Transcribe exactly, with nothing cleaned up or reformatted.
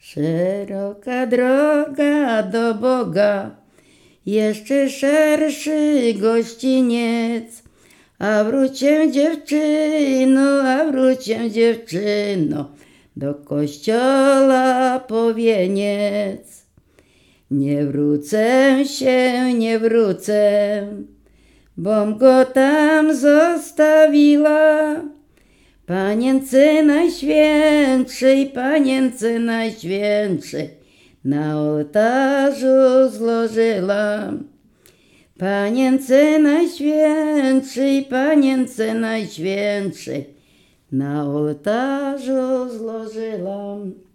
Szeroka droga do Boga, jeszcze szerszy gościniec. A wróć się dziewczyno, a wróć się dziewczyno, do kościoła po wieniec. Nie wrócę się, nie wrócę, bom go tam zostawiła. Panience najświętszej, panience najświętszej, na ołtarzu złożyłam. Panience najświętszej, panience najświętszej, na ołtarzu złożyłam.